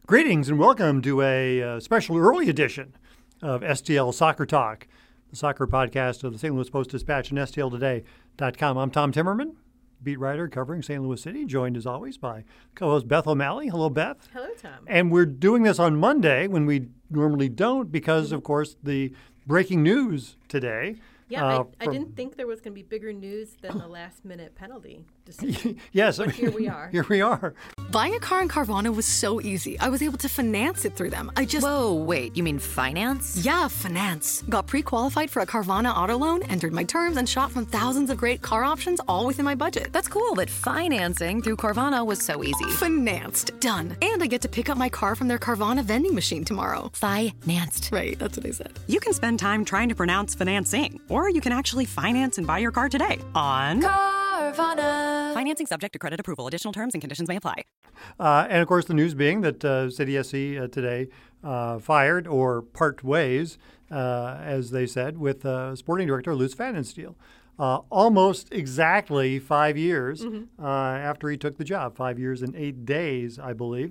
Greetings and welcome to a special early edition of STL Soccer Talk, the soccer podcast of the St. Louis Post-Dispatch and STLtoday.com. I'm Tom Timmerman, beat writer covering St. Louis City, joined as always by co-host Beth O'Malley. Hello, Beth. Hello, Tom. And we're doing this on Monday when we normally don't because, of course, the breaking news today. Yeah, I didn't think there was going to be bigger news than the last-minute penalty decision. Yes. But here we are. Here we are. Buying a car in Carvana was so easy. I was able to finance it through them. Whoa, wait, you mean finance? Yeah, finance. Got pre-qualified for a Carvana auto loan, entered my terms, and shot from thousands of great car options all within my budget. That's cool, but financing through Carvana was so easy. Financed. Done. And I get to pick up my car from their Carvana vending machine tomorrow. Financed. Right, that's what I said. You can spend time trying to pronounce financing, or you can actually finance and buy your car today on Carvana. Financing subject to credit approval. Additional terms and conditions may apply. And, of course, the news being that City SC today fired or part ways, as they said, with sporting director Lutz Pfannenstiel. Almost exactly 5 years after he took the job, 5 years and 8 days, I believe.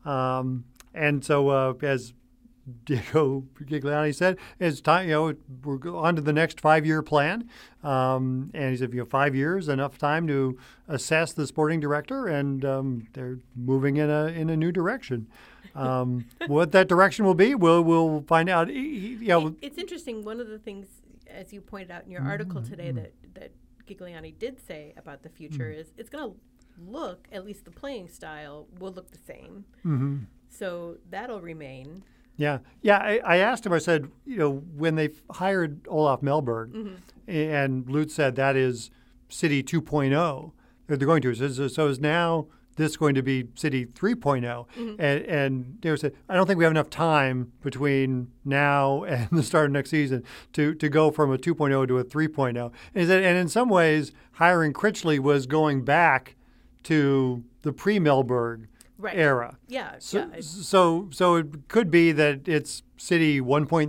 And so as Diego Gigliani said, it's time, we're on to the next 5-year plan. And he said, 5 years, enough time to assess the sporting director, and they're moving in a new direction. What that direction will be, we'll find out. It's interesting. One of the things, as you pointed out in your article today, that Gigliani did say about the future is it's going to look, at least the playing style, will look the same. Mm-hmm. So that'll remain. Yeah. I asked him, I said, when they hired Olaf Melberg, and Lutz said that is City 2.0, they're going to. So is now this going to be City 3.0? And they said, I don't think we have enough time between now and the start of next season to go from a 2.0 to a 3.0. And he said, and in some ways, hiring Critchley was going back to the pre-Melberg era. Yeah. So it could be that it's City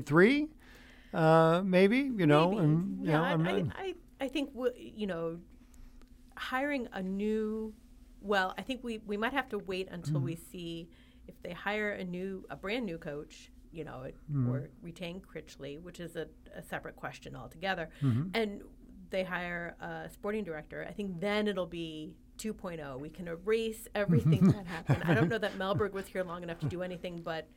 1.3, maybe. I think hiring a new. Well, I think we might have to wait until we see if they hire a brand new coach, or retain Critchley, which is a separate question altogether, and they hire a sporting director. I think then it'll be 2.0. We can erase everything that happened. I don't know that Melberg was here long enough to do anything but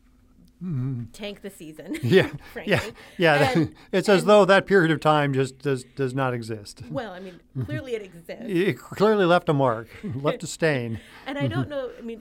tank the season. Yeah, frankly. yeah. It's as though that period of time just does not exist. Well, I mean, clearly it exists. It clearly left a mark, left a stain. And I don't know. I mean,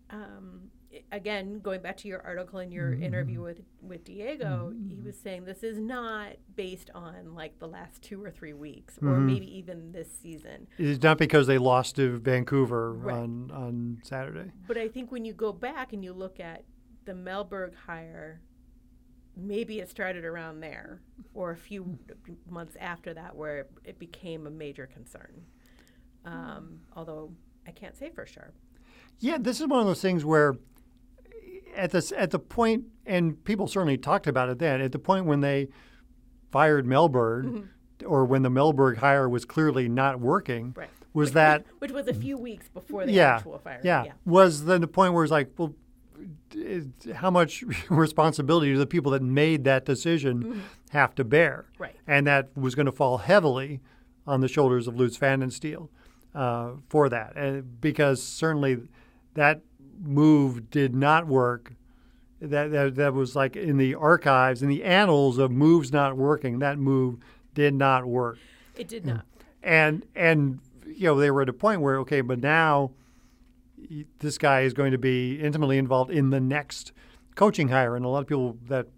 again, going back to your article and your interview with Diego, he was saying this is not based on like the last 2 or 3 weeks, or maybe even this season. It's not because they lost to Vancouver on Saturday. But I think when you go back and you look at the Melberg hire, maybe it started around there, or a few months after that, where it became a major concern. Although I can't say for sure. Yeah, this is one of those things where at the point, and people certainly talked about it then, at the point when they fired Melberg, or when the Melberg hire was clearly not working, was that... Which was a few weeks before the actual firing. Yeah, was then the point where it's like, well, how much responsibility do the people that made that decision have to bear? Right. And that was going to fall heavily on the shoulders of Lutz Pfannenstiel for that. And because certainly that move did not work. That was like in the archives, in the annals of moves not working, that move did not work. It did not. And they were at a point where, okay, but now this guy is going to be intimately involved in the next coaching hire, and a lot of people that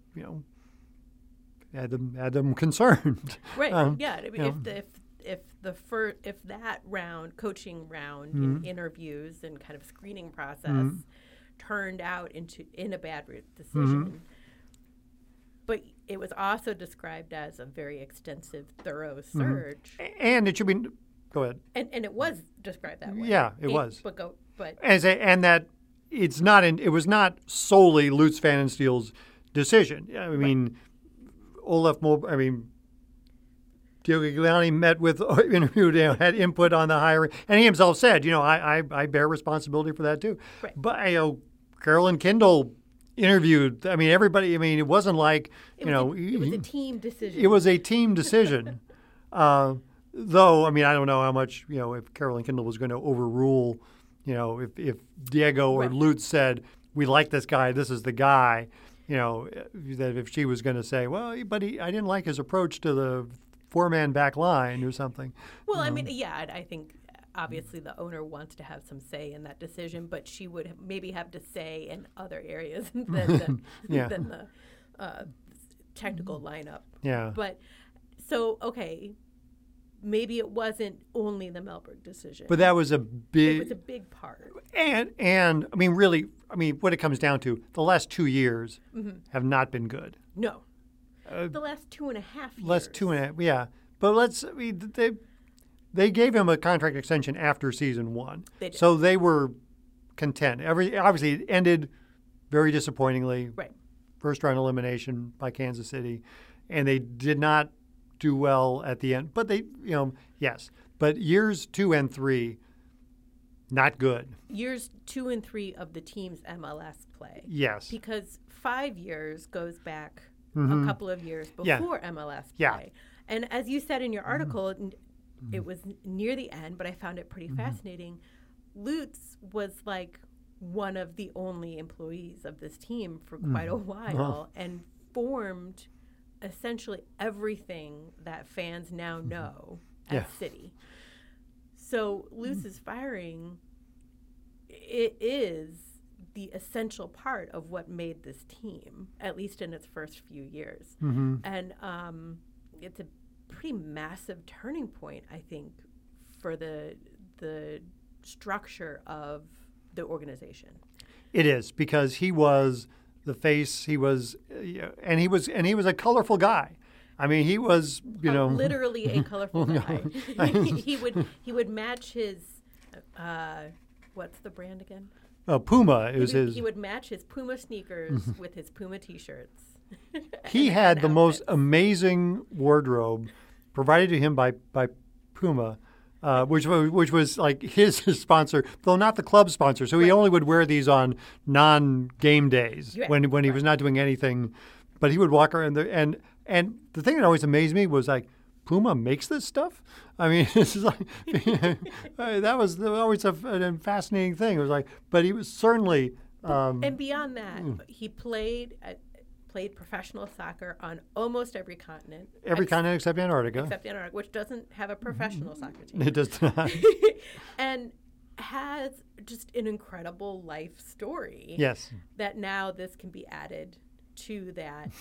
had them concerned. Right. Yeah. I mean, if that coaching round, interviews and kind of screening process turned out in a bad decision, but it was also described as a very extensive, thorough search. And it should be. Go ahead. And it was described that way. Yeah, it was. But and that it's not. It was not solely Lutz Pfannenstiel's decision. I mean, Olaf Melberg. I mean, Diego Gigliani met with, interviewed, had input on the hiring, and he himself said, I bear responsibility for that too. Right. But Carolyn Kindle interviewed. I mean, everybody. I mean, it wasn't like It was a team decision. It was a team decision. Though, I mean, I don't know how much, if Carolyn Kindle was going to overrule, if Diego or Right. Lutz said, we like this guy, this is the guy, that if she was going to say, well, I didn't like his approach to the four-man back line or something. Well, I mean, yeah, I think obviously the owner wants to have some say in that decision, but she would maybe have to say in other areas than the technical lineup. Yeah. But so, okay, maybe it wasn't only the Mellberg decision. But that was a it big, was a big part. and I mean, really, what it comes down to, the last 2 years have not been good. No. The last 2.5 years. Last 2.5, yeah. But they gave him a contract extension after season 1. They did. So they were content. Obviously, it ended very disappointingly. Right. First round elimination by Kansas City. And they did not do well at the end. But they, yes. But years 2 and 3, not good. Years 2 and 3 of the team's MLS play. Yes. Because 5 years goes back a couple of years before MLS play. Yeah. And as you said in your article, it was near the end, but I found it pretty fascinating. Lutz was like one of the only employees of this team for quite a while and formed essentially everything that fans now know at City. So Lutz's firing, it is the essential part of what made this team, at least in its first few years. And it's a pretty massive turning point, I think, for the structure of the organization. It is, because he was the face. He was, and he was a colorful guy. I mean, he was, literally a colorful guy. he would match his what's the brand again? Puma is his. He would match his Puma sneakers with his Puma T-shirts. He had and the most outfits. amazing wardrobe provided to him by Puma, which was like his sponsor, though not the club sponsor. So he only would wear these on non-game days when he was not doing anything. But he would walk around there, and the thing that always amazed me was like, Puma makes this stuff? I mean, this is like that was always a fascinating thing. It was like, but he was certainly. And beyond that, he played professional soccer on almost every continent. Every continent except Antarctica. Except Antarctica, which doesn't have a professional soccer team. It does not. And has just an incredible life story. Yes. That now this can be added to that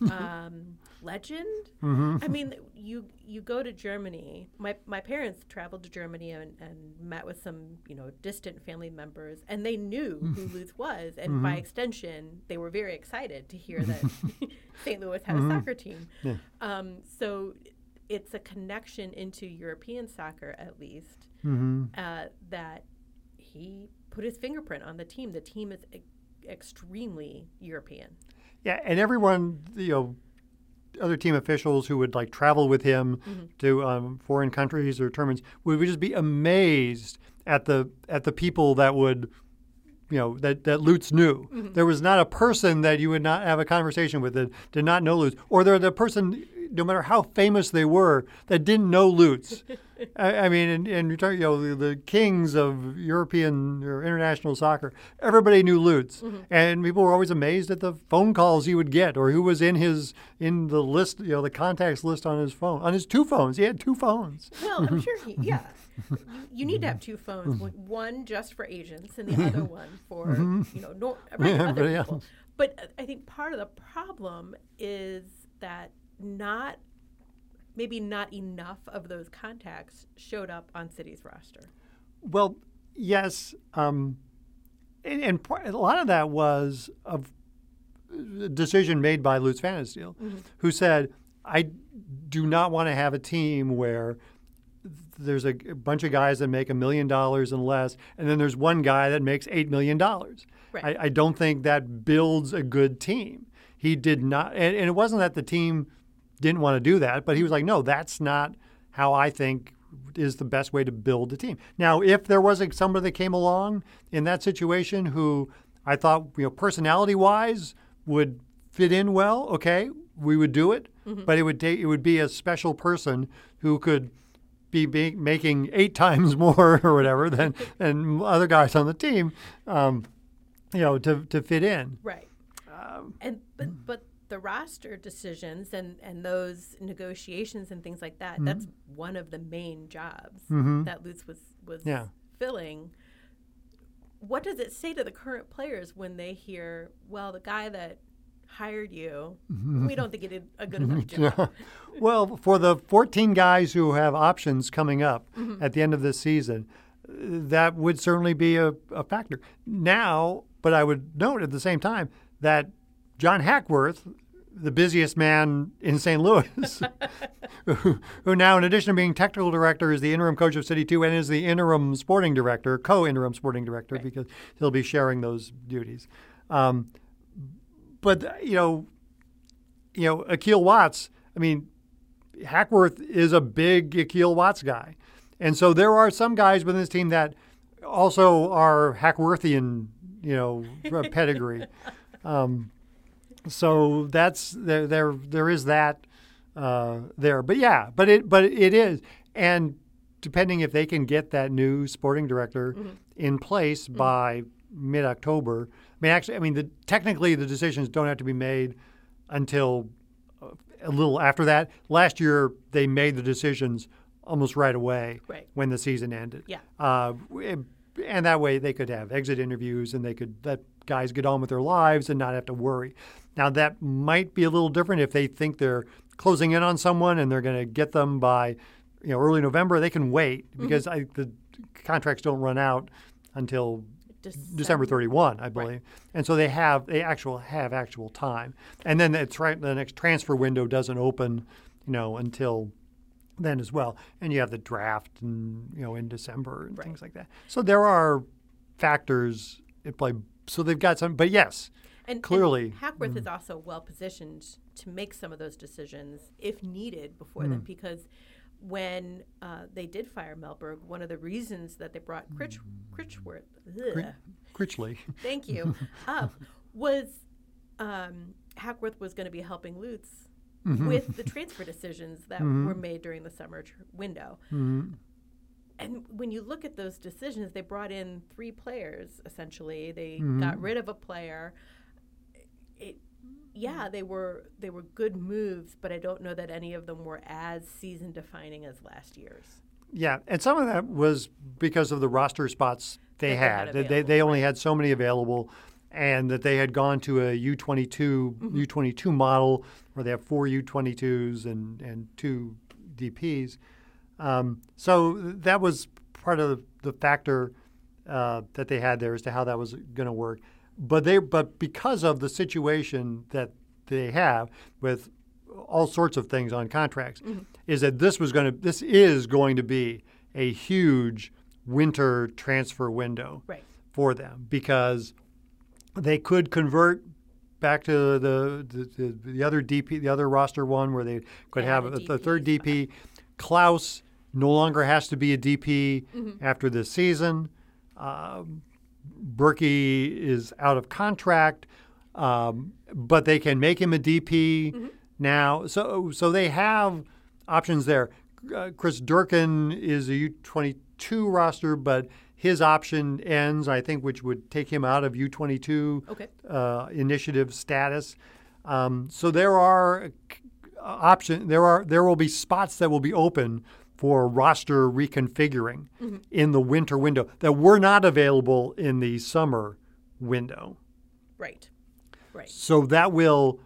legend. I mean, you go to Germany. My parents traveled to Germany and met with some distant family members, and they knew who Lutz was, and by extension, they were very excited to hear that St. Louis had a soccer team. Yeah. So it's a connection into European soccer, at least, that he put his fingerprint on the team. The team is extremely European. Yeah, and everyone, other team officials who would like travel with him to foreign countries or tournaments would just be amazed at the people that would, that Lutz knew. There was not a person that you would not have a conversation with that did not know Lutz, or they're the person, no matter how famous they were, that didn't know Lutz. I mean, and the kings of European or international soccer, everybody knew Lutz, and people were always amazed at the phone calls he would get, or who was in the list, the contacts list on his phone, on his 2 phones. He had 2 phones. Well, I'm sure you need to have 2 phones, one just for agents and the other one for other people. But I think part of the problem is that maybe not enough of those contacts showed up on City's roster. Well, yes, and a lot of that was a decision made by Lutz Pfannenstiel, who said, I do not want to have a team where there's a bunch of guys that make $1 million and less, and then there's one guy that makes $8 million. Right. I don't think that builds a good team. He did not, and it wasn't that the team didn't want to do that, but he was like, no, that's not how I think is the best way to build a team. Now, if there was somebody that came along in that situation who I thought, personality-wise would fit in well. Okay, we would do it, but it would be a special person who could be making 8 times more or whatever than other guys on the team, to fit in. Right. But the roster decisions and those negotiations and things like that, that's one of the main jobs that Lutz was filling. What does it say to the current players when they hear, well, the guy that hired you, we don't think he did a good enough job? Well, for the 14 guys who have options coming up at the end of this season, that would certainly be a factor. Now, but I would note at the same time that John Hackworth, the busiest man in St. Louis, who now, in addition to being technical director, is the interim coach of City 2 and is the interim sporting director, co-interim sporting director, because he'll be sharing those duties. But, Akil Watts, Hackworth is a big Akil Watts guy. And so there are some guys within this team that also are Hackworthian, pedigree. So that's there is that there. But yeah, but it is. And depending if they can get that new sporting director in place by mid-October. Technically the decisions don't have to be made until a little after that. Last year they made the decisions almost right away when the season ended. Yeah. And that way they could have exit interviews and they could let guys get on with their lives and not have to worry. Now that might be a little different if they think they're closing in on someone and they're going to get them by early November. They can wait because the contracts don't run out until December 31, I believe. Right. And so they have actual time. And then the next transfer window doesn't open, until then as well. And you have the draft in December and things like that. So there are factors at play. So they've got some, but yes, clearly. And Hackworth is also well positioned to make some of those decisions if needed before then, because when they did fire Mellberg, one of the reasons that they brought Critchworth, Critchley, thank you, was Hackworth was going to be helping Lutz with the transfer decisions that were made during the summer window. And when you look at those decisions, they brought in 3 players, essentially. They got rid of a player. They were good moves, but I don't know that any of them were as season-defining as last year's. Yeah, and some of that was because of the roster spots they had. They only had so many available, and that they had gone to a U22 model where they have 4 U22s and 2 DPs. So that was part of the factor that they had there as to how that was going to work. But because of the situation that they have with all sorts of things on contracts, is that this is going to be a huge winter transfer window for them, because they could convert back to the other DP, the other roster one where they could have the third DP. Klaus no longer has to be a DP after this season. Berkey is out of contract, but they can make him a DP now. So they have options there. Chris Durkin is a U22 roster, but his option ends, I think, which would take him out of U22 initiative status. So there are options. There will be spots that will be open for roster reconfiguring in the winter window that were not available in the summer window. Right. So that will,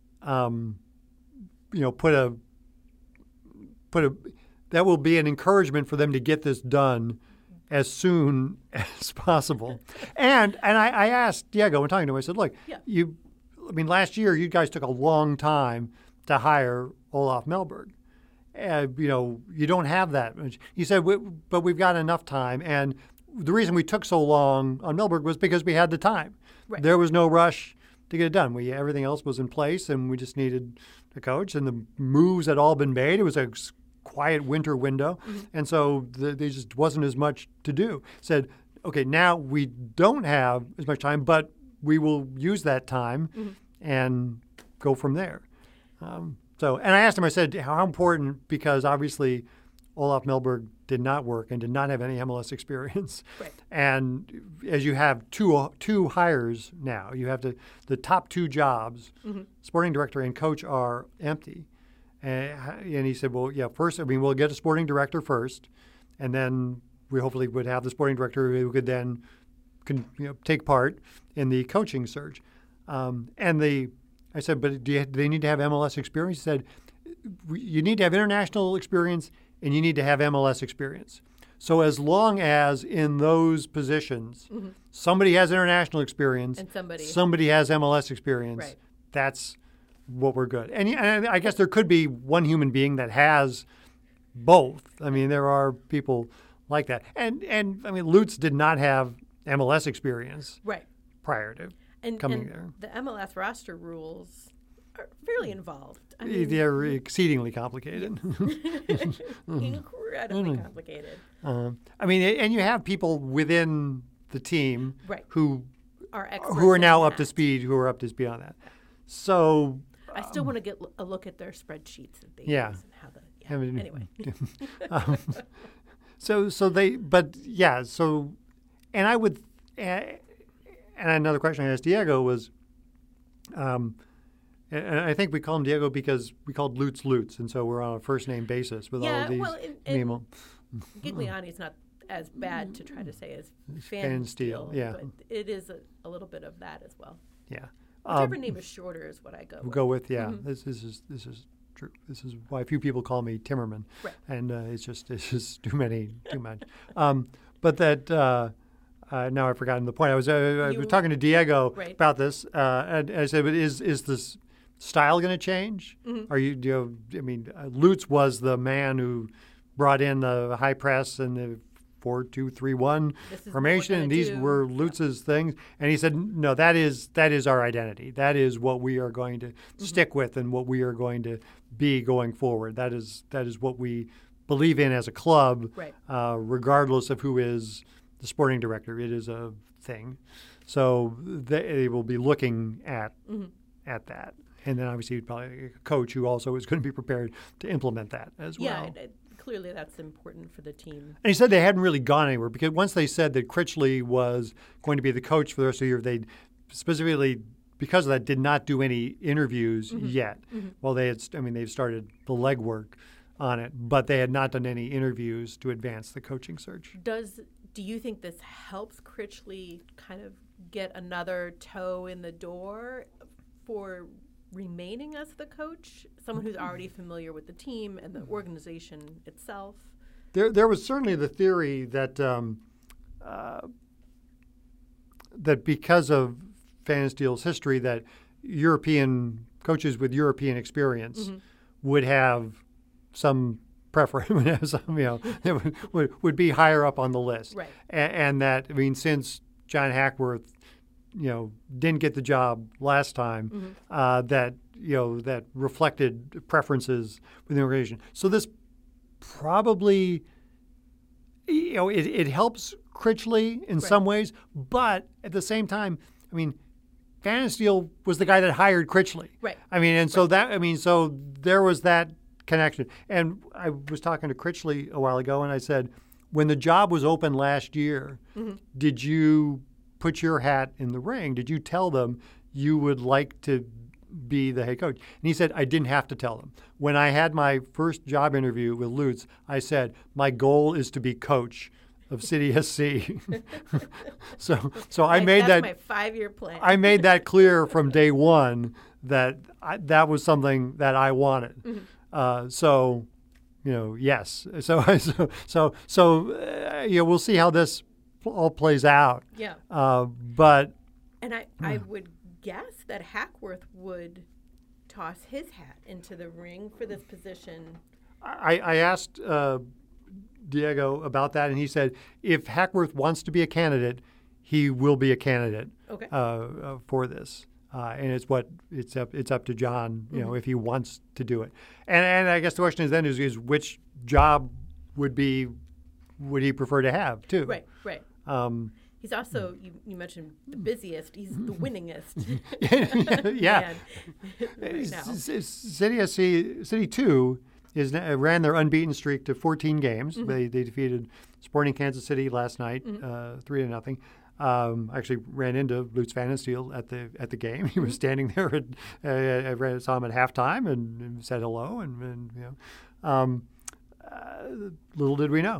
that will be an encouragement for them to get this done as soon as possible. And I asked Diego when talking to him, I said, look, last year you guys took a long time to hire Olaf Mellberg. You don't have that much. He said, but we've got enough time. And the reason we took so long on Mellberg was because we had the time. Right. There was no rush to get it done. Everything else was in place, and we just needed a coach. And the moves had all been made. It was a quiet winter window. And so there just wasn't as much to do. Said, okay, now we don't have as much time, but we will use that time and go from there. And I asked him, I said, how important, because obviously Olaf Melberg did not work and did not have any MLS experience. Right. And as you have two hires now, you have the top two jobs, sporting director and coach, are empty. And he said, well, yeah, first, we'll get a sporting director first, and then we hopefully would have the sporting director who could then take part in the coaching search. I said, but do they need to have MLS experience? He said, you need to have international experience and you need to have MLS experience. So as long as in those positions somebody has international experience and somebody has MLS experience, right. That's what we're good. And I guess there could be one human being that has both. I mean, there are people like that. And I mean, Lutz did not have MLS experience prior to coming there. The MLS roster rules are fairly involved. I mean, they're exceedingly complicated. Incredibly complicated. I mean, and you have people within the team who are now up to speed, on that. So I still want to get a look at their spreadsheets that they use and how anyway. And I would, and another question I asked Diego was, and I think we call him Diego because we called Lutz, and so we're on a first name basis with all of these. Well, Gigliani's not as bad to try to say as Pfannenstiel, but it is a little bit of that as well. Yeah. Whichever name is shorter is what I go with. Go with, yeah. This is true. This is why few people call me Timmerman, and it's just too much. But that now I've forgotten the point. I was talking to Diego about this, and I said, "But is this style going to change? Are you? Lutz was the man who brought in the high press and the 4-2-3-1 formation, and these were Lutz's things." And he said, "No, that is our identity. That is what we are going to stick with, and what we are going to be going forward. That is what we believe in as a club, regardless of who is the sporting director. It is a thing. So they will be looking at that, and then obviously probably a coach who also is going to be prepared to implement that as well." Yeah. Clearly, that's important for the team. And he said they hadn't really gone anywhere, because once they said that Critchley was going to be the coach for the rest of the year, they specifically, because of that, did not do any interviews yet. Well, they've started the legwork on it, but they had not done any interviews to advance the coaching search. Do you think this helps Critchley kind of get another toe in the door for remaining as the coach, someone who's already familiar with the team and the organization itself? There was certainly the theory that that because of Pfannenstiel's history, that European coaches with European experience would have some preference, would be higher up on the list, and that since John Hackworth didn't get the job last time, that reflected preferences within the organization. So this probably, it helps Critchley in some ways, but at the same time, Pfannenstiel was the guy that hired Critchley. So there was that connection. And I was talking to Critchley a while ago, and I said, when the job was open last year, did you put your hat in the ring? Did you tell them you would like to be the head coach? And he said, I didn't have to tell them. When I had my first job interview with Lutz, I said, my goal is to be coach of City SC. so I made that's that my 5-year plan. I made that clear from day one that that was something that I wanted. Yes. We'll see how this all plays out. Yeah. And I would guess that Hackworth would toss his hat into the ring for this position. I asked Diego about that, and he said if Hackworth wants to be a candidate, he will be a candidate for this. And it's up to John, if he wants to do it. And I guess the question is which job would he prefer to have too? Right. He's also, you mentioned the busiest. He's the winningest. Yeah. Right now. City 2 ran their unbeaten streak to 14 games. They defeated Sporting Kansas City last night, 3-0. Actually ran into Lutz Pfannenstiel at the game. He was standing there. I saw him at halftime and said hello. And little did we know.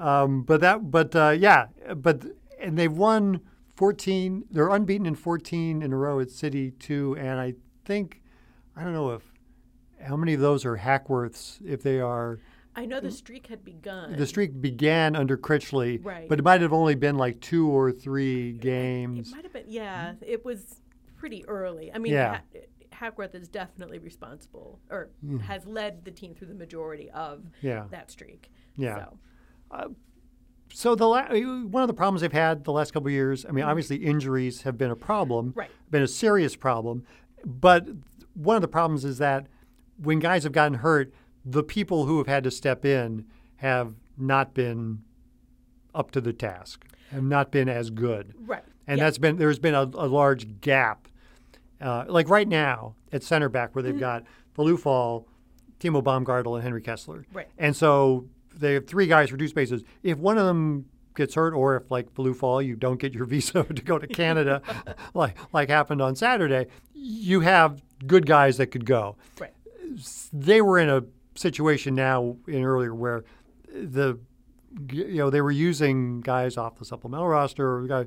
And they've won 14. They're unbeaten in 14 in a row at City 2, and I don't know how many of those are Hackworth's. If they are, I know the streak had begun. the streak began under Critchley, Right. but it might have only been like 2 or 3 games. It might have been, yeah. It was pretty early. I mean, Yeah. Hackworth is definitely responsible, or has led the team through the majority of Yeah. that streak. Yeah. So, So one of the problems they've had the last couple of years, I mean, obviously injuries have been a problem, Right. been a serious problem. But one of the problems is that when guys have gotten hurt, the people who have had to step in have not been up to the task, have not been as good. right. And Yeah. there's been a large gap. Like right now at center back where they've got Falufal, Timo Baumgartel, and Henry Kessler. Right. And so they have 3 guys for 2 spaces. If one of them gets hurt, or if like Falufal, you don't get your visa to go to Canada, like happened on Saturday, you have good guys that could go. Right. They were in a situation now earlier where they were using guys off the supplemental roster,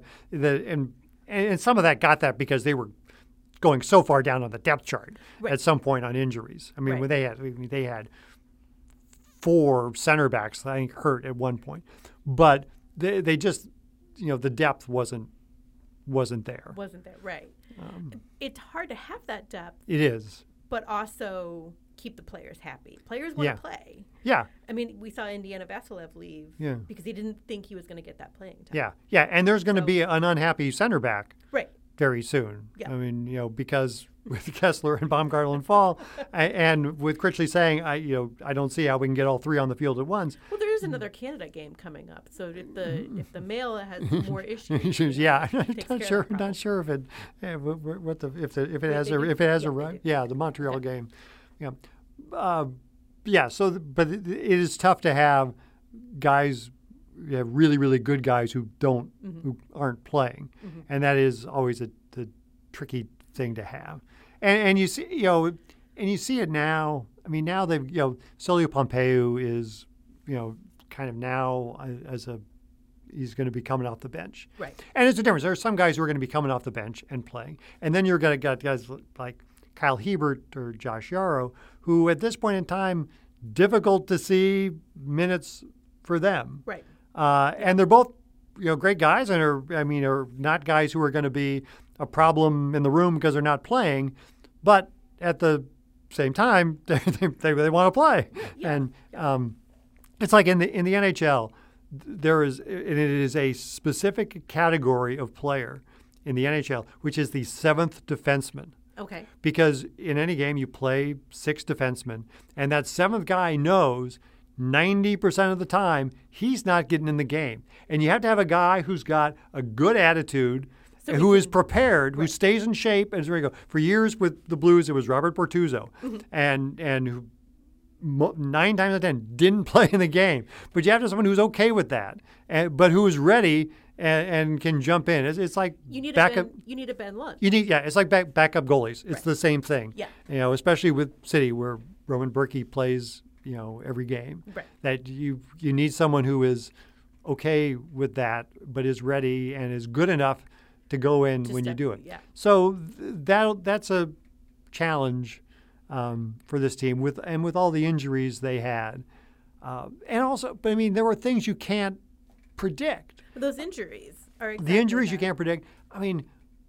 and some of that got that because they were going so far down on the depth chart at some point on injuries. I mean, Right. when they had 4 center backs, I think, hurt at one point, but they just, the depth wasn't there. Wasn't there, right. It's hard to have that depth, It is. but also keep the players happy. Players want Yeah. to play. Yeah. I mean, we saw Indiana Vassilev leave because he didn't think he was going to get that playing time. Yeah. Yeah. And there's going to So- be an unhappy center back Right. very soon. Yeah. I mean, because with Kessler and Baumgartel and Fall, and with Critchley saying, I don't see how we can get all 3 on the field at once. Well, there is another Canada game coming up, so if the male has more issues, Yeah, I'm takes not care sure. of that Not sure if it, if it has they a do. if it has Yeah, a they right. do. Yeah, the Montreal game. Yeah, yeah. So, but it is tough to have guys, really, really good guys who aren't playing, and that is always the tricky thing to have. And you see, and you see it now. I mean, now they've, Celio Pompeu is, kind of now he's going to be coming off the bench. Right. And it's a difference. There are some guys who are going to be coming off the bench and playing. And then you're going to get guys like Kyle Hebert or Josh Yarrow, who at this point in time, difficult to see minutes for them. right. And they're both, great guys and are not guys who are going to be a problem in the room because they're not playing. But at the same time, they want to play. Yeah. And it's like in the NHL, it is a specific category of player in the NHL, which is the 7th defenseman. Okay. Because in any game, you play 6 defensemen, and that 7th guy knows 90% of the time he's not getting in the game. And you have to have a guy who's got a good attitude, So who we is can- prepared, who stays in shape, and is ready to go. For years with the Blues, it was Robert Bortuzzo, and who 9 times out of 10 didn't play in the game. But you have to have someone who's okay with that, but who is ready and can jump in. It's like You need backup. you need a Ben Lund. It's like backup goalies. It's the same thing. Yeah. Especially with City, where Roman Berkey plays, every game. Right. That you need someone who is okay with that, but is ready and is good enough to go in To when you step do in, it. yeah. So that's a challenge for this team with all the injuries they had, and also, but I mean, there were things you can't predict. Those injuries are exactly The injuries you that. can't predict. I mean,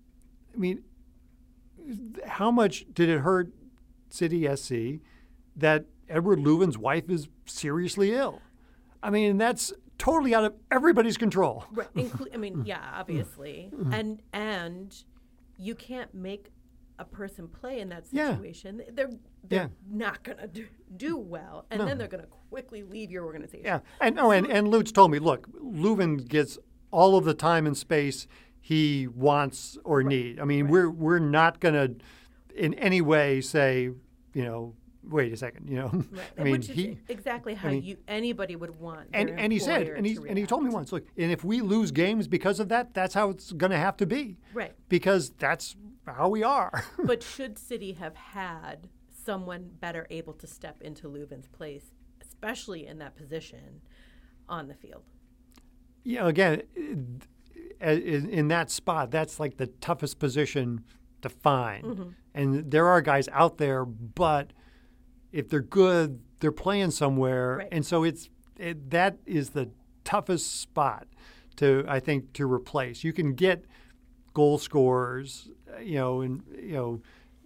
how much did it hurt City SC that Edward Leuven's wife is seriously ill? I mean, that's totally out of everybody's control. Right. Obviously, and you can't make a person play in that Yeah. situation. They're Yeah. not gonna do well, and then they're gonna quickly leave your organization. Yeah, and Lutz told me, look, Leuven gets all of the time and space he wants or need. I mean, we're not going to in any way say, wait a second, Right. I mean, Which is exactly how anybody would want. And he said, and he told me once, look, and if we lose games because of that, that's how it's going to have to be. Right. Because that's how we are. But should City have had someone better able to step into Leuven's place, especially in that position on the field? Again, in that spot, that's like the toughest position to find. Mm-hmm. And there are guys out there, but if they're good, they're playing somewhere. Right. And so that is the toughest spot to replace. You can get goal scorers, Emilio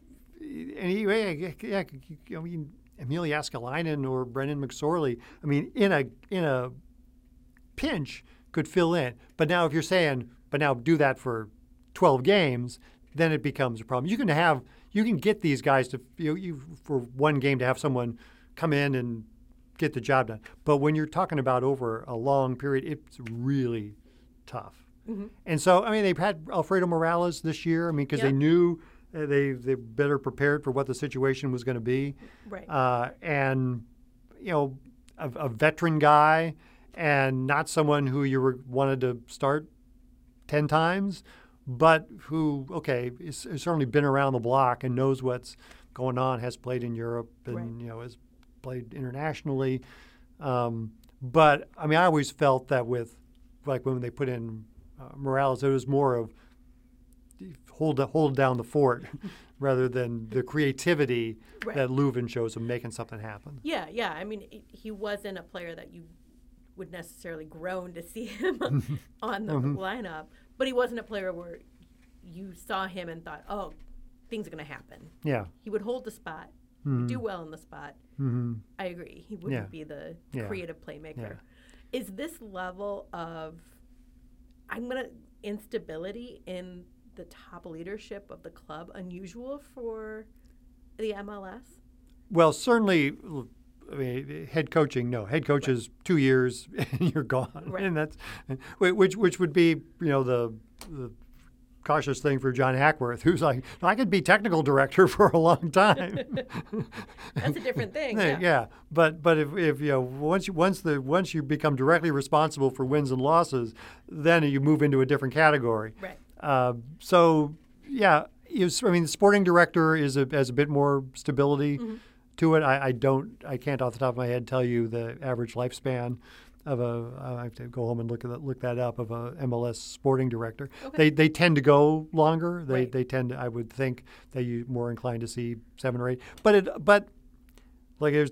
Jääskeläinen or Brendan McSorley. I mean, in a pinch could fill in. But now if you're saying, but now do that for 12 games, then it becomes a problem. You can get these guys to for one game to have someone come in and get the job done. But when you're talking about over a long period, it's really tough. Mm-hmm. And so, I mean, they've had Alfredo Morales this year. I mean, because they knew they better prepared for what the situation was going to be. Right. And a veteran guy, and not someone who you wanted to start 10 times, but who, has certainly been around the block and knows what's going on, has played in Europe and, has played internationally. But, I mean, I always felt that with, like when they put in Morales, it was more of hold down the fort rather than the creativity that Leuven shows of making something happen. Yeah. I mean, he wasn't a player that you would necessarily groan to see him on the lineup, but he wasn't a player where you saw him and thought, oh, things are going to happen. Yeah. He would hold the spot, do well in the spot. Mm-hmm. I agree. He wouldn't be the creative playmaker. Yeah. Is this level of instability in the top leadership of the club unusual for the MLS? Well, certainly, I mean, head coaching, no. Head coach is 2 years and you're gone. Right. And that's which would be, the cautious thing for John Hackworth, who's like, I could be technical director for a long time. That's a different thing. Yeah. But if once you become directly responsible for wins and losses, then you move into a different category. Right. The sporting director has a bit more stability to it. I can't off the top of my head tell you the average lifespan of I have to go home and look that up, of a MLS sporting director. Okay. They tend to go longer. They tend to, I would think, they're more inclined to see 7 or 8. But like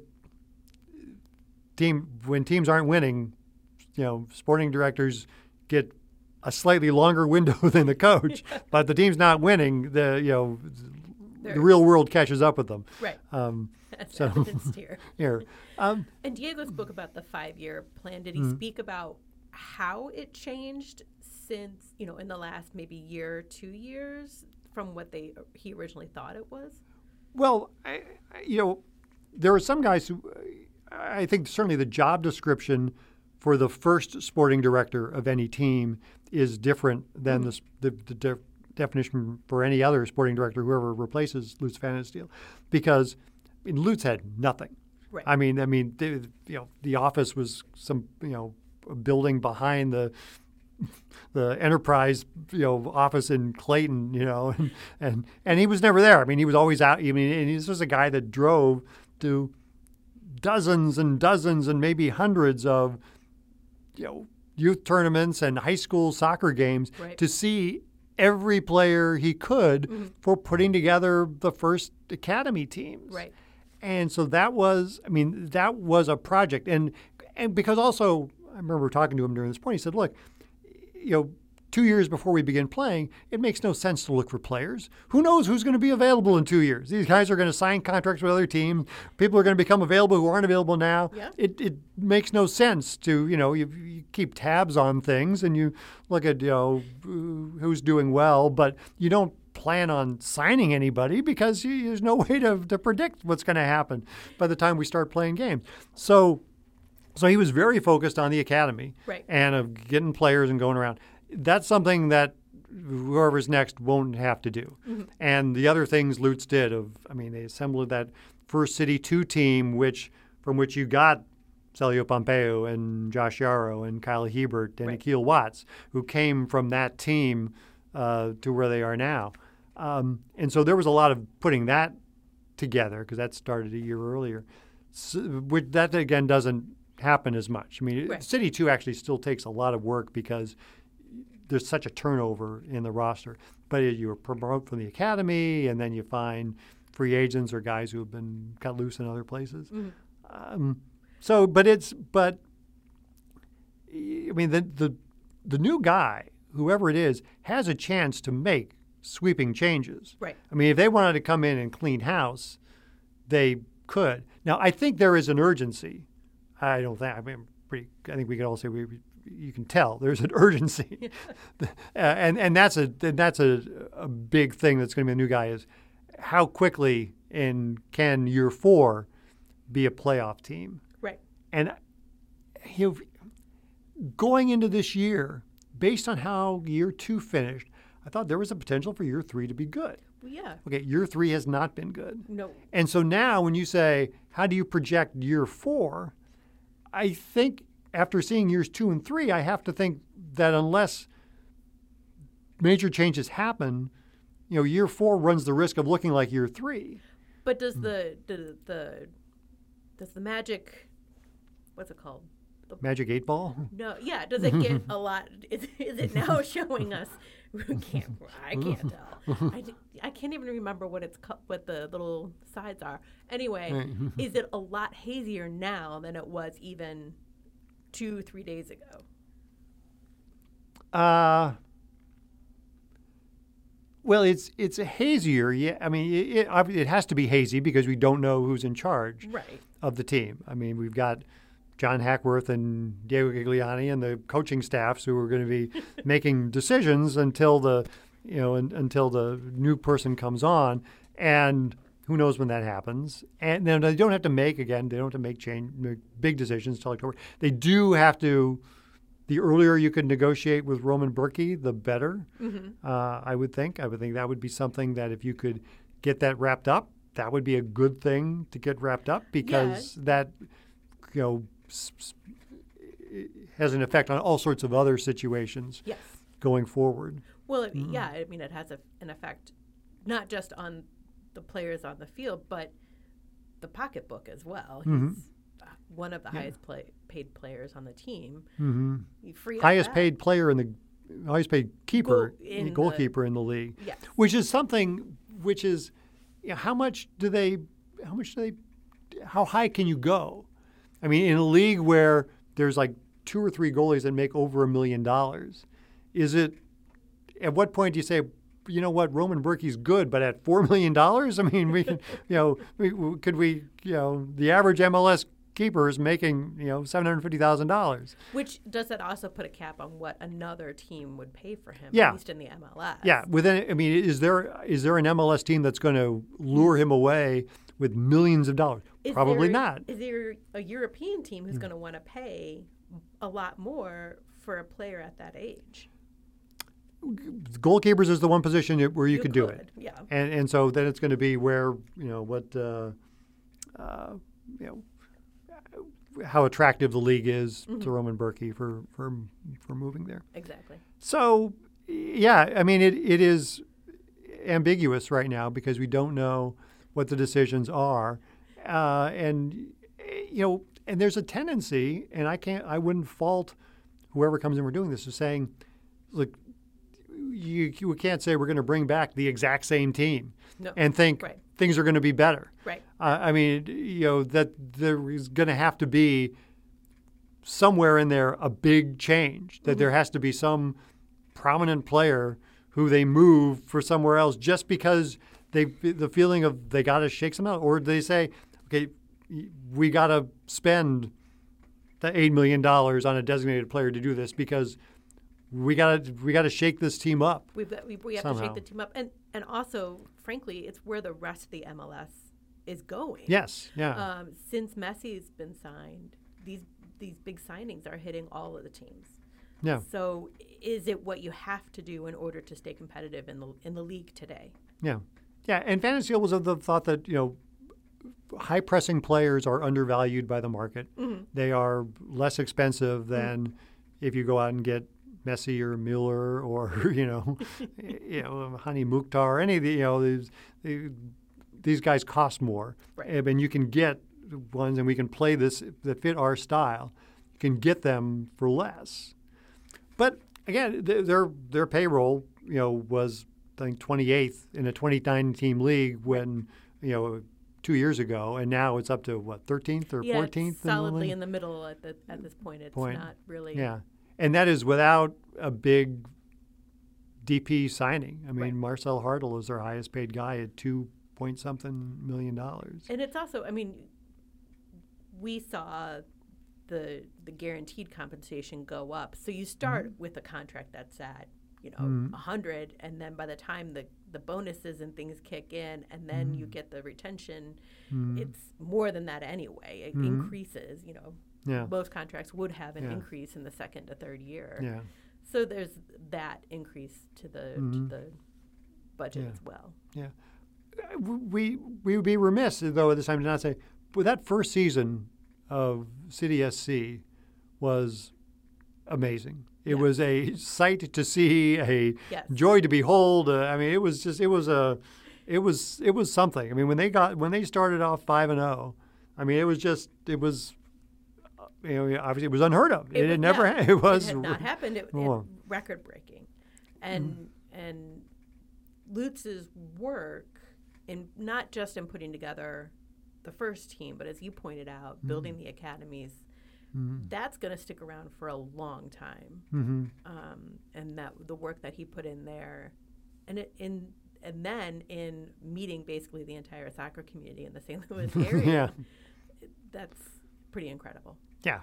when teams aren't winning, sporting directors get a slightly longer window than the coach. But the team's not winning, the real world catches up with them. Right. That's so evidenced here. Here. And Diego spoke about the 5-year plan. Did he speak about how it changed since, in the last maybe year, 2 years from what he originally thought it was? Well, there are some guys who, I think certainly the job description for the first sporting director of any team is different than the definition for any other sporting director, whoever replaces Lutz Pfannenstiel, because Lutz had nothing. Right. I mean, the office was some building behind the Enterprise office in Clayton, and he was never there. I mean, he was always out. I mean, and this was a guy that drove to dozens and dozens and maybe hundreds of youth tournaments and high school soccer games to see every player he could for putting together the first academy teams. Right. And so that was a project. And because also, I remember talking to him during this point, he said, look, 2 years before we begin playing, it makes no sense to look for players. Who knows who's going to be available in 2 years? These guys are going to sign contracts with other teams. People are going to become available who aren't available now. Yeah. It makes no sense to, you keep tabs on things and you look at, who's doing well, but you don't plan on signing anybody because there's no way to predict what's going to happen by the time we start playing games. So So he was very focused on the academy Right. and of getting players and going around. That's something that whoever's next won't have to do. And the other things Lutz did they assembled that first City 2 team, from which you got Celio Pompeo and Josh Yarrow and Kyle Hebert and Akil Watts, who came from that team to where they are now. And so there was a lot of putting that together because that started a year earlier. So, that, again, doesn't happen as much. I mean, City 2 actually still takes a lot of work because there's such a turnover in the roster. But you promote from the academy, and then you find free agents or guys who have been cut loose in other places. The new guy, whoever it is, has a chance to make sweeping changes. Right. I mean, if they wanted to come in and clean house, they could. Now, I think there is an urgency. I think we could all say you can tell there's an urgency, and that's a big thing that's going to be the new guy is how quickly can year 4 be a playoff team? Right. And going into this year, based on how year 2 finished, I thought there was a potential for year 3 to be good. Well, yeah. Okay, year 3 has not been good. No. And so now when you say, how do you project year 4, I think after seeing years 2 and 3, I have to think that unless major changes happen, year 4 runs the risk of looking like year 3. But does the magic, what's it called? Magic 8 ball? No, yeah. Does it get a lot? Is it now showing us? I can't tell. I can't even remember what what the little sides are. Anyway, is it a lot hazier now than it was even 2-3 days ago? Well, it's a hazier. Yeah, I mean, it has to be hazy because we don't know who's in charge of the team. I mean, we've got John Hackworth and Diego Gigliani and the coaching staffs who are going to be making decisions until the new person comes on, and who knows when that happens. And then they don't have to make big decisions until October. They do have to. The earlier you could negotiate with Roman Berkey, the better. I would think. I would think that would be something that if you could get that wrapped up, that would be a good thing to get wrapped up because that, has an effect on all sorts of other situations going forward. Well, it has an effect not just on the players on the field, but the pocketbook as well. He's one of the highest paid players on the team. Highest paid keeper, goalkeeper in the league. Yes. Which is something how high can you go? I mean, in a league where there's like 2 or 3 goalies that make over $1 million, at what point do you say, you know what, Roman Berkey's good, but at $4 million? I mean, we can, the average MLS keeper is making, $750,000. Which does that also put a cap on what another team would pay for him, Yeah. at least in the MLS? Yeah. Is there an MLS team that's going to lure him away with millions of dollars? Probably not. Is there a European team who's going to want to pay a lot more for a player at that age? Goalkeepers is the one position where you could do it. Yeah. And so then it's going to be where, how attractive the league is to Roman Berkey for moving there. Exactly. So, yeah, I mean, it is ambiguous right now because we don't know what the decisions are. And there's a tendency, and I wouldn't fault whoever comes in for doing this, is saying, look, you can't say we're going to bring back the exact same team and think things are going to be better. Right. That there is going to have to be somewhere in there a big change, that there has to be some prominent player who they move for somewhere else just because the feeling of they got to shake some out, or they say, okay, we got to spend the $8 million on a designated player to do this because we got to shake this team up. We have somehow. to shake the team up, and also, frankly, it's where the rest of the MLS is going. Yes, yeah. Since Messi's been signed, these these big signings are hitting all of the teams. Yeah. So is it what you have to do in order to stay competitive in the league today? Yeah. Yeah. And Van Steel was of the thought that, high pressing players are undervalued by the market. Mm-hmm. They are less expensive than if you go out and get Messi or Mueller or, Hani Mukhtar or any of these guys cost more. Right. And you can get ones, and we can play this that fit our style. You can get them for less. But again, their payroll, was I think 28th in a 29-team league when, 2 years ago, and now it's up to what, 13th or 14th? It's solidly in the middle at this point. It's not really. Yeah, and that is without a big DP signing. I mean, Right. Marcel Hartl is our highest paid guy at $2-point-something million. And it's also, we saw the guaranteed compensation go up. So you start with a contract that's at 100, and then by the time the bonuses and things kick in, and then you get the retention, it's more than that anyway. It increases. Yeah. Most contracts would have an Yeah. increase in the second to third year. Yeah. So there's that increase to the budget as well. Yeah. We would be remiss, though, at this time to not say, but that first season of City SC was amazing. It was a sight to see, a Yes. joy to behold. It was something. I mean, when they started off 5-0, obviously it was unheard of. It had never. Yeah, It was. It had not happened. It record breaking, and Lutz's work in not just in putting together the first team, but as you pointed out, building the academies. That's going to stick around for a long time, and that the work that he put in there, and then in meeting basically the entire soccer community in the St. Louis area, that's pretty incredible. Yeah.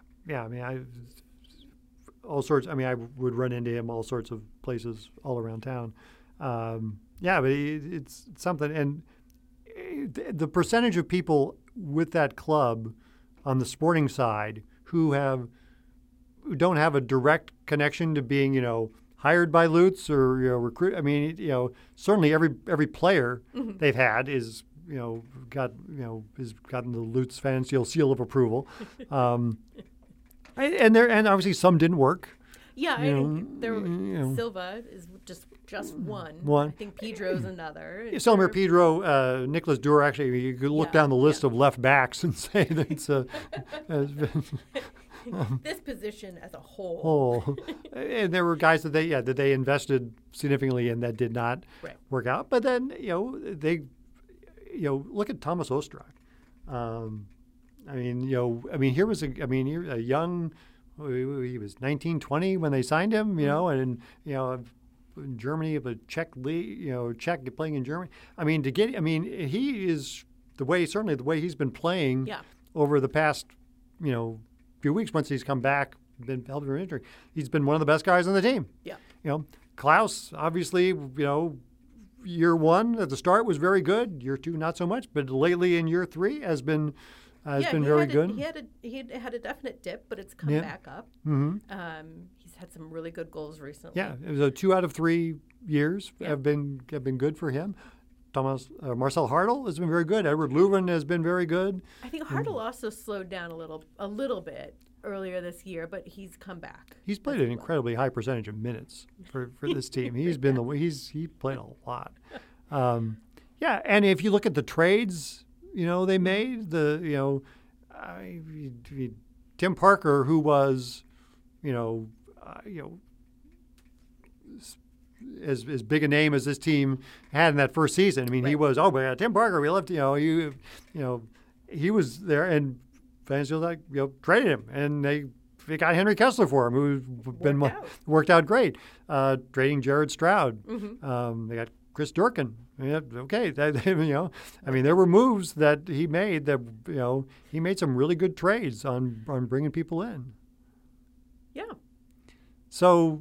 All sorts. I would run into him all sorts of places all around town. But it's something. And the percentage of people with that club on the sporting side who don't have a direct connection to being, hired by Lutz or recruit. Certainly every player they've had is has gotten the Lutz Van Steel seal of approval, and obviously some didn't work. Yeah, Silva is just one. I think Pedro's another. Selmer Pedro, Nicholas Dura. Actually, you could look down the list of left backs and say that it's has been this position as a whole. And there were guys that they invested significantly in that did not work out. But then they look at Thomas Ostrak. Here was a young. He was 19, 20 when they signed him, and in Germany, the Czech league, Czech playing in Germany. He is the way he's been playing over the past, few weeks once he's come back, been held from injury. He's been one of the best guys on the team. Yeah. Klaus, obviously, year one at the start was very good. Year two, not so much, but lately in year three has been very good. He had a definite dip, but it's come back up. He's had some really good goals recently. Yeah, it was 2 out of 3 years have been good for him. Marcel Hartl has been very good. Edward Leuven has been very good. I think Hartl also slowed down a little bit earlier this year, but he's come back. He's played an incredibly high percentage of minutes for this team. He's been he played a lot. And if you look at the trades. They made Tim Parker, who was, as big a name as this team had in that first season. He was, Tim Parker, we left, he was there, and Van Steel traded him, and they got Henry Kessler for him, who's worked out great. Trading Jared Stroud, they got Chris Durkin. There were moves that he made that, he made some really good trades on bringing people in. Yeah. So,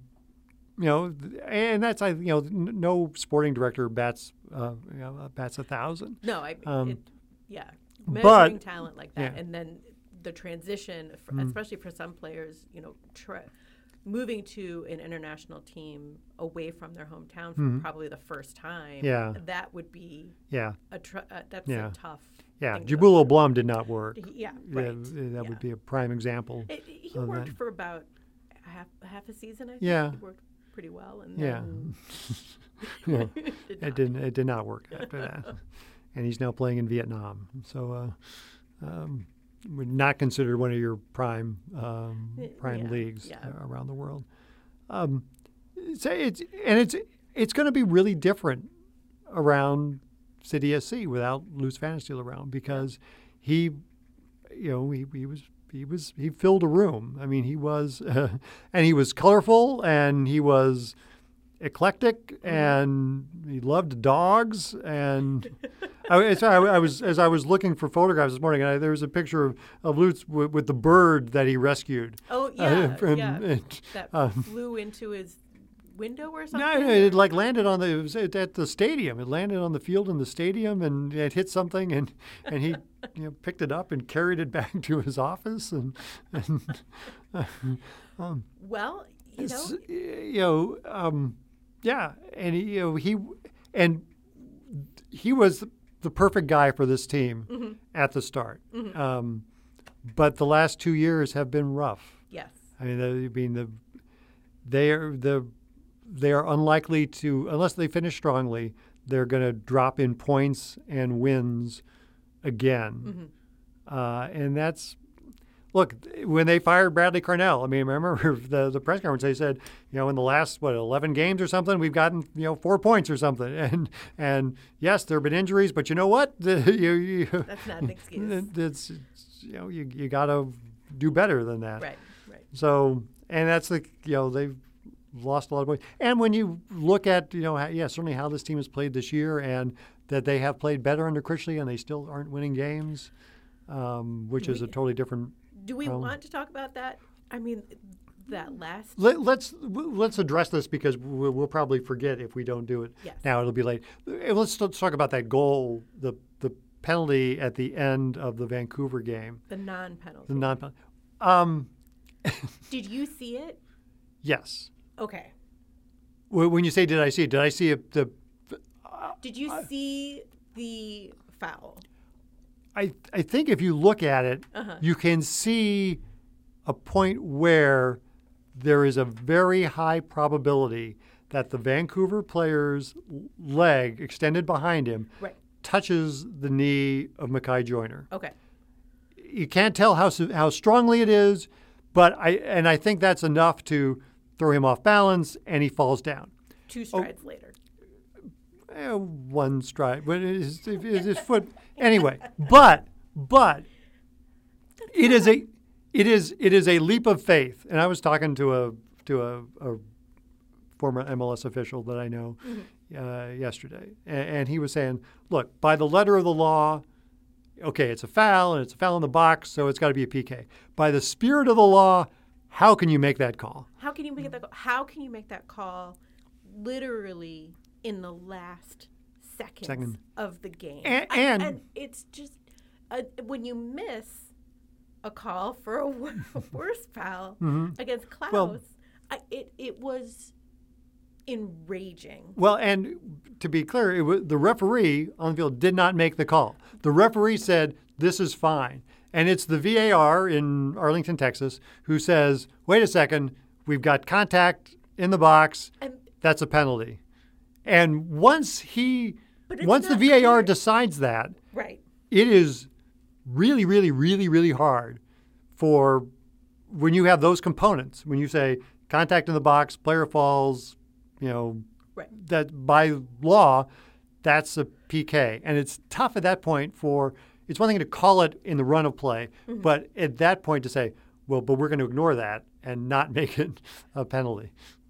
and that's, no sporting director bats 1,000. No, measuring talent like that, and then the transition, especially for some players, moving to an international team away from their hometown for probably the first time. Yeah. That would be that's Yeah. a tough. Yeah, thing to Jabulo Blum did not work. Yeah, right. That would be a prime example. He of worked that. for about half a season, I think. Yeah. He worked pretty well. And Yeah. then Yeah. It did not work after that. And he's now playing in Vietnam. So would not considered one of your prime leagues around the world. It's going to be really different around City SC without Lutz Pfannenstiel around, because he filled a room. I mean, he was and he was colorful, and he was eclectic, and he loved dogs. And I was looking for photographs this morning, and there was a picture of Lutz with the bird that he rescued. Oh yeah, that flew into his window or something. No, it landed on it was at the stadium. It landed on the field in the stadium, and it hit something, and he picked it up and carried it back to his office, and well, yeah, and he was the perfect guy for this team at the start. But the last 2 years have been rough. Yes. I mean, they are unlikely to, unless they finish strongly, they're going to drop in points and wins again. And that's, look, when they fired Bradley Carnell, I mean, remember the press conference, they said, in the last, 11 games or something, we've gotten, 4 points or something. And yes, there have been injuries, but you know what? That's not an excuse. You got to do better than that. Right. So, and that's they've lost a lot of points. And when you look at, certainly how this team has played this year, and that they have played better under Critchley and they still aren't winning games, which is a totally different. Do we want to talk about that? I mean, that last. Let's address this, because we'll probably forget if we don't do it. Yes. Now. It'll be late. Let's talk about that goal, the penalty at the end of the Vancouver game. The non-penalty. Did you see it? Yes. Okay. When you say, did I see it? Did I see it? Did you see the foul? I think if you look at it, you can see a point where there is a very high probability that the Vancouver player's leg extended behind him touches the knee of Mackay Joyner. Okay. You can't tell how strongly it is, but I think that's enough to throw him off balance, and he falls down. 2 strides later. 1 stride. His foot. Anyway, but it is a leap of faith. And I was talking to a former MLS official that I know yesterday, and he was saying, look, by the letter of the law, okay, it's a foul, and it's a foul in the box, so it's got to be a PK. By the spirit of the law, how can you make that call? How can you make that call? How can you make that call literally in the last seconds of the game? And it's just when you miss a call for a worse foul against Klaus, it was enraging. Well, and to be clear, the referee on the field did not make the call. The referee said, this is fine. And it's the VAR in Arlington, Texas, who says, wait a second, we've got contact in the box. That's a penalty. And once the VAR decides that, it is really, really, really, really hard for when you have those components. When you say contact in the box, player falls, that by law, that's a PK. And it's tough at that point it's one thing to call it in the run of play, but at that point to say, well, but we're going to ignore that and not make it a penalty.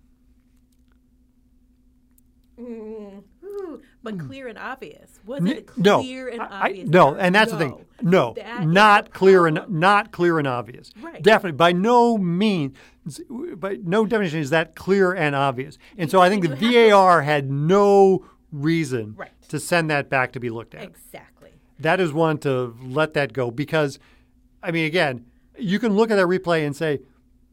But clear and obvious. Was it clear and obvious? No, and that's the thing. No, not clear and obvious. Right. Definitely, by no means, by no definition is that clear and obvious. And so I think the VAR had no reason to send that back to be looked at. Exactly. That is one to let that go, because I mean, again, you can look at that replay and say,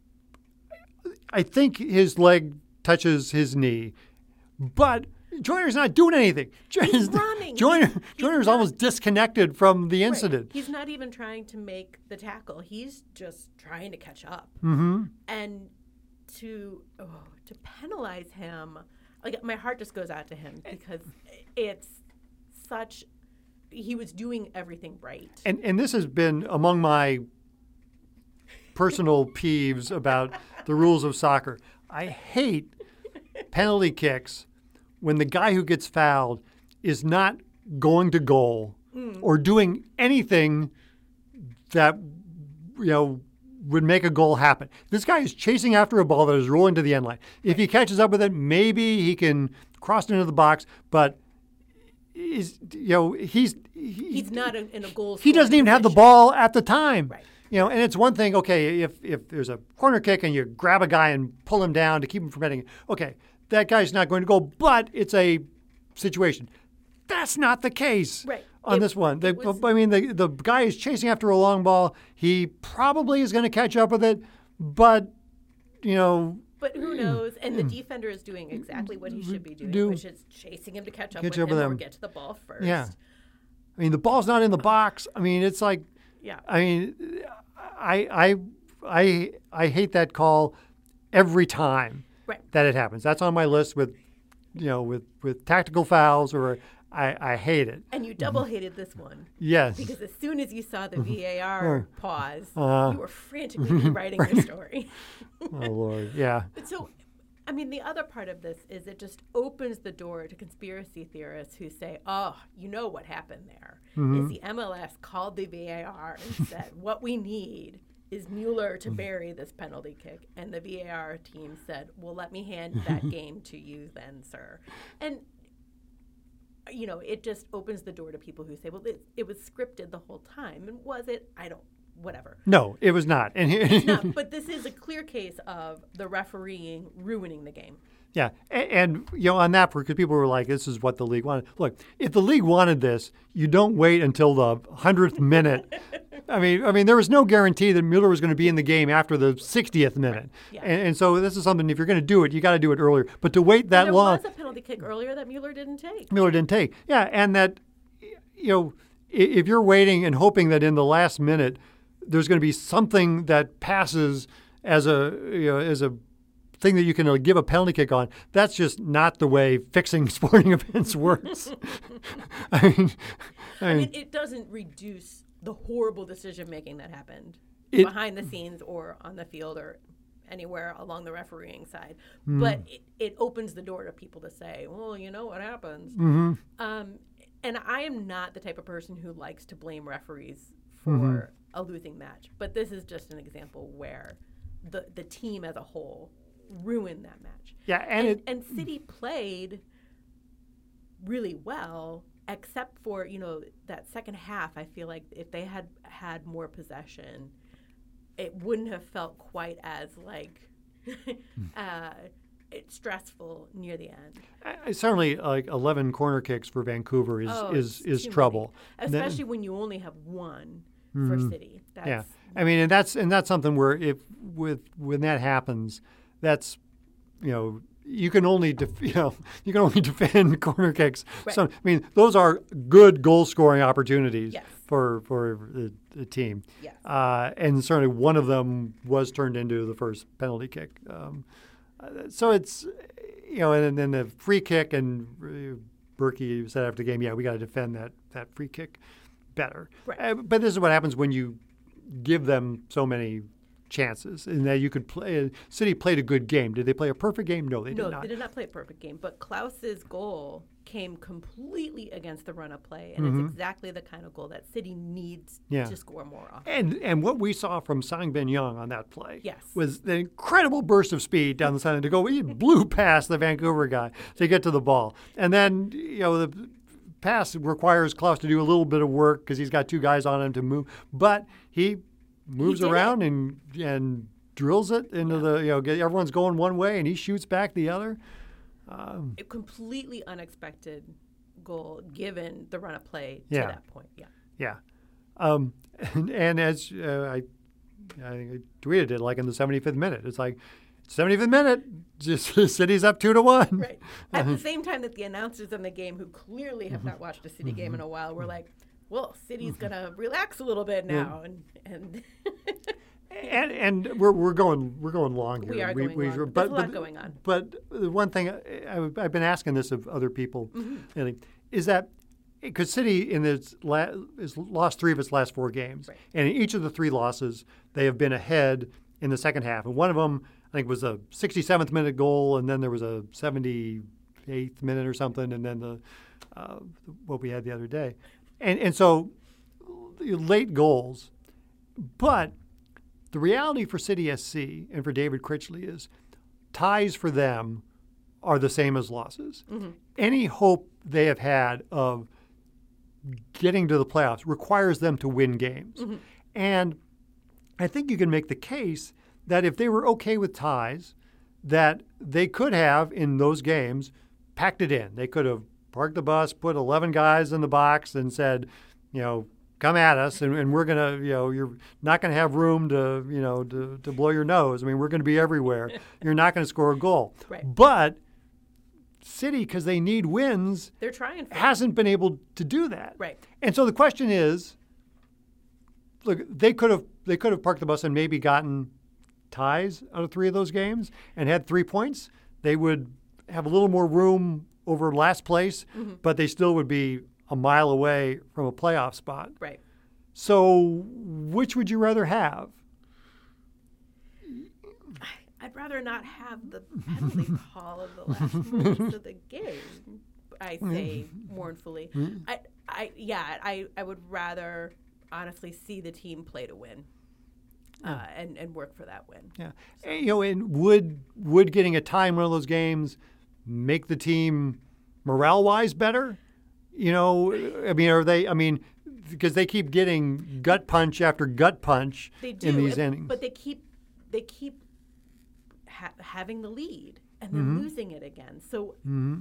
I think his leg touches his knee, but Joyner's not doing anything. He's running. Joyner's almost disconnected from the incident. Right. He's not even trying to make the tackle. He's just trying to catch up. Mm-hmm. And to penalize him, like my heart just goes out to him because it's such. He was doing everything right. And this has been among my personal peeves about the rules of soccer. I hate penalty kicks when the guy who gets fouled is not going to goal or doing anything that would make a goal happen. This guy is chasing after a ball that is rolling to the end line. If he catches up with it, maybe he can cross into the box, but he's not in a goal. He doesn't even have the ball at the time. Right. And it's one thing, okay, if there's a corner kick and you grab a guy and pull him down to keep him from hitting, okay, that guy's not going to go, but it's a situation. That's not the case on this one. The guy is chasing after a long ball. He probably is going to catch up with it, but, But who knows? And the defender is doing exactly what he should be doing, which is chasing him to catch up with him or get to the ball first. Yeah. I mean, the ball's not in the box. I mean, it's like, I mean, I hate that call every time that it happens. That's on my list with tactical fouls, or I hate it. And you double hated this one. Yes. Because as soon as you saw the VAR pause, you were frantically rewriting your story. Oh, Lord. Yeah. So, I mean, the other part of this is it just opens the door to conspiracy theorists who say, oh, you know what happened there is the MLS called the VAR and said, what we need is Mueller to bury this penalty kick. And the VAR team said, well, let me hand that game to you then, sir. And, it just opens the door to people who say, well, it was scripted the whole time. And was it? Whatever. No, it was not. It's not, but this is a clear case of the refereeing ruining the game. Yeah, and on that, because people were like, this is what the league wanted. Look, if the league wanted this, you don't wait until the 100th minute. I mean, there was no guarantee that Mueller was going to be in the game after the 60th minute. Yeah. And so this is something, if you're going to do it, you got to do it earlier. But to wait that long. There was a penalty kick earlier that Mueller didn't take. Yeah, and that, if you're waiting and hoping that in the last minute there's going to be something that passes as a thing that you can give a penalty kick on, that's just not the way fixing sporting events works. I mean, it doesn't reduce the horrible decision-making that happened behind the scenes or on the field or anywhere along the refereeing side. But it opens the door to people to say, well, you know what happens. And I am not the type of person who likes to blame referees for a losing match. But this is just an example where the team as a whole ruined that match. Yeah, and City played really well, except for, that second half. I feel like if they had had more possession, it wouldn't have felt quite as it's stressful near the end. Certainly, 11 corner kicks for Vancouver is trouble. Many. Especially when you only have one for City. Yeah, I mean, and that's something where when that happens, that's you can only defend corner kicks. Right. So I mean, those are good goal scoring opportunities for the team. Yes. And certainly one of them was turned into the first penalty kick. So it's and then the free kick, and Berkey said after the game, we got to defend that free kick better. Right. But this is what happens when you give them so many chances, and that you could play. City played a good game. Did they play a perfect game? No, they did not. No, they did not play a perfect game. But Klaus's goal came completely against the run of play, and it's exactly the kind of goal that City needs to score more often. And what we saw from Sang-Ben Young on that play Yes. was the incredible burst of speed down the side to go. He blew past the Vancouver guy to get to the ball, and then the pass requires Klaus to do a little bit of work because he's got two guys on him to move, but he moves around and drills it into the everyone's going one way and he shoots back the other. A completely unexpected goal given the run of play to that point. Yeah. And as I think I tweeted it, like in the 75th minute, it's like 75th minute, just City's up 2-1. Right. At the same time that the announcers in the game, who clearly have not watched a City game in a while, were like, "Well, City's gonna relax a little bit now," and and we're going long here. We are going long. There's a lot going on. But the one thing I've been asking this of other people, Ellie, is that because City has lost 3 of its last 4 games, right. and in each of the 3 losses, they have been ahead in the second half. And one of them, I think, was a 67th minute goal, and then there was a 78th minute or something, and then the what we had the other day. And so late goals. But the reality for City SC and for David Critchley is ties for them are the same as losses. Any hope they have had of getting to the playoffs requires them to win games. And I think you can make the case that if they were okay with ties, that they could have, in those games, packed it in. They could have parked the bus, put 11 guys in the box and said, come at us, and we're going to, you're not going to have room to blow your nose. I mean, we're going to be everywhere. You're not going to score a goal. Right. But City, because they need wins, they're trying. Hasn't been able to do that. Right. And so the question is, look, they could have parked the bus and maybe gotten ties out of 3 of those games and had 3 points. They would have a little more room over last place, but they still would be a mile away from a playoff spot. Right. So which would you rather have? I'd rather not have the penalty call of the last moments of the game. I say mournfully. I would rather honestly see the team play to win, and work for that win. Yeah, so. And would getting a tie in one of those games make the team morale-wise better? Are they? I mean, because they keep getting gut punch after gut punch in these innings. But they keep having the lead and then losing it again. So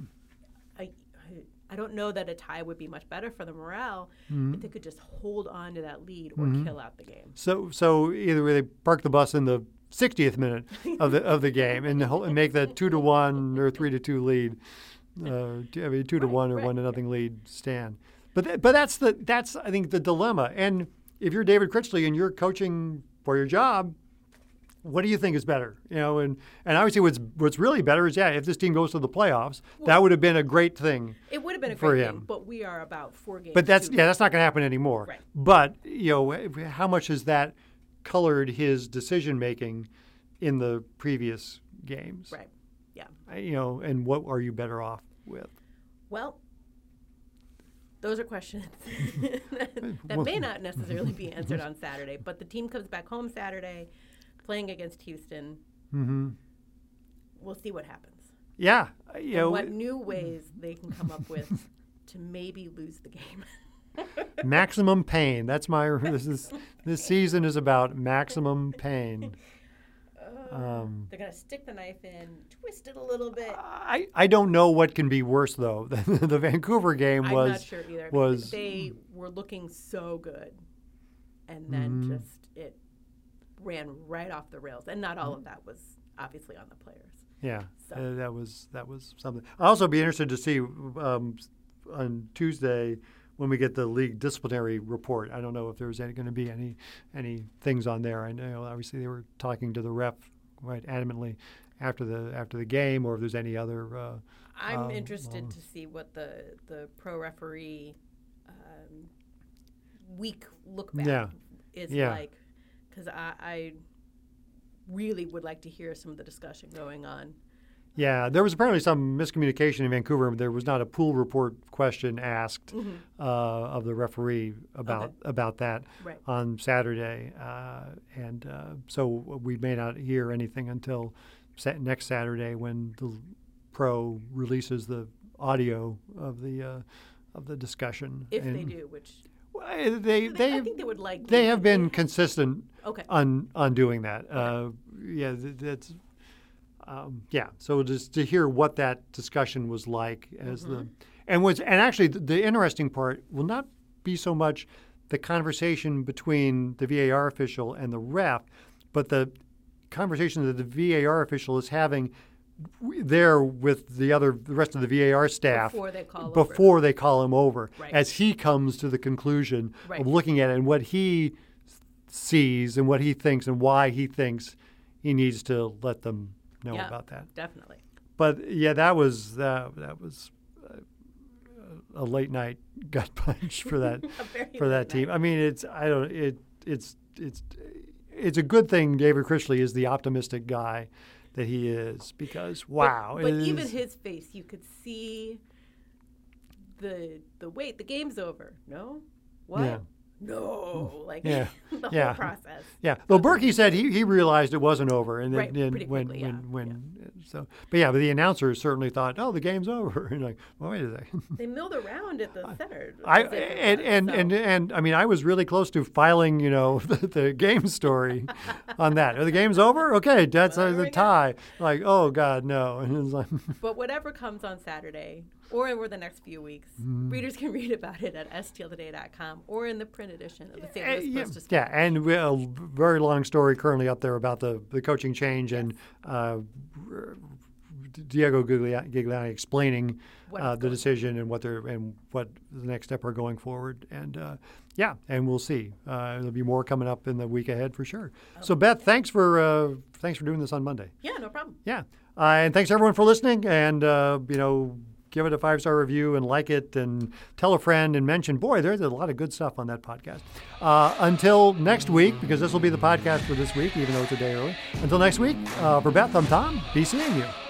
I don't know that a tie would be much better for the morale if they could just hold on to that lead or kill out the game. So either way, they park the bus in the 60th minute of the game and make that 2-1 or 3-2 lead. 2-1 or 1-0 lead stand. But that's I think the dilemma. And if you're David Critchley and you're coaching for your job, what do you think is better? And obviously what's really better is if this team goes to the playoffs, that would have been a great thing. It would have been a for great him. thing, but we are about 4 games. But that's not going to happen anymore. Right. But how much has that colored his decision making in the previous games? Right. Yeah. And what are you better off with? Well, those are questions that may not necessarily be answered on Saturday. But the team comes back home Saturday, playing against Houston. We'll see what happens. Yeah. And what new ways they can come up with to maybe lose the game. Maximum pain. That's this season is about maximum pain. They're going to stick the knife in, twist it a little bit. I don't know what can be worse, though. The Vancouver game I'm was... not sure either. They were looking so good, and then just it ran right off the rails. And not all of that was obviously on the players. Yeah, So. that was something. I'll also be interested to see on Tuesday when we get the league disciplinary report. I don't know if there's going to be any things on there. I know obviously they were talking to the ref quite adamantly after the game, or if there's any other. I'm interested to see what the pro referee week look back is like, because I really would like to hear some of the discussion going on. Yeah, there was apparently some miscommunication in Vancouver. There was not a pool report question asked of the referee about that on Saturday, and so we may not hear anything until next Saturday when the pro releases the audio of the discation. If they do, which I think they would like. They have been consistent okay. on doing that. That's. So just to hear what that discussion was like as actually the interesting part will not be so much the conversation between the VAR official and the ref, but the conversation that the VAR official is having there with the rest of the VAR staff before they call him over, right. as he comes to the conclusion right. of looking at it and what he sees and what he thinks and why he thinks he needs to let them know about that. Definitely. But yeah, that was a late night gut punch for that team. I mean, it's a good thing David Critchley is the optimistic guy that he is, because wow. But even his face, you could see the wait, the game's over. No? What? Yeah. No, like the whole process. Yeah, well, Berkey said he realized it wasn't over, and right, then pretty quickly, but the announcers certainly thought, oh, the game's over, and like, well, wait a second. They milled around at the center. And I mean, I was really close to filing, the game story on that. Are the game's over? Okay, that's the tie. Like, oh God, no. And it's like, but whatever comes on Saturday or over the next few weeks, readers can read about it at stltoday.com or in the print edition of the St. Louis Post. Yeah, and a very long story currently up there about the coaching change and Diego Gigliani explaining the decision and what the next step are going forward. And and we'll see. There'll be more coming up in the week ahead for sure. So Beth, thanks for doing this on Monday. Yeah, no problem. Yeah, and thanks everyone for listening. And give it a 5-star review and like it and tell a friend and mention, boy, there's a lot of good stuff on that podcast. Until next week, because this will be the podcast for this week, even though it's a day early. Until next week, for Beth, I'm Tom. Be seeing you.